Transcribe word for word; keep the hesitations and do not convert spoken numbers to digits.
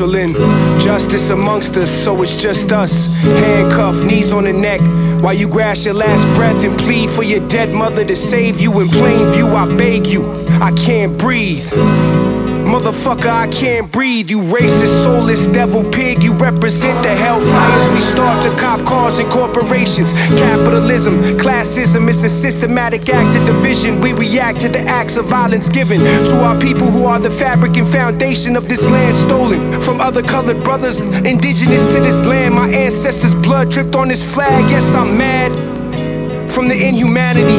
marshal in. Justice amongst us, so it's just us. Handcuffed, knees on the neck, while you grasp your last breath and plead for your dead mother to save you. In plain view, I beg you, I can't breathe. Motherfucker, I can't breathe. You racist, soulless devil pig. You represent the hellfires. We start to cop cars and corporations. Capitalism, classism, it's a systematic act of division. We react to the acts of violence given to our people who are the fabric and foundation of this land, stolen from other colored brothers indigenous to this land. My ancestors' blood dripped on this flag. Yes, I'm mad from the inhumanity.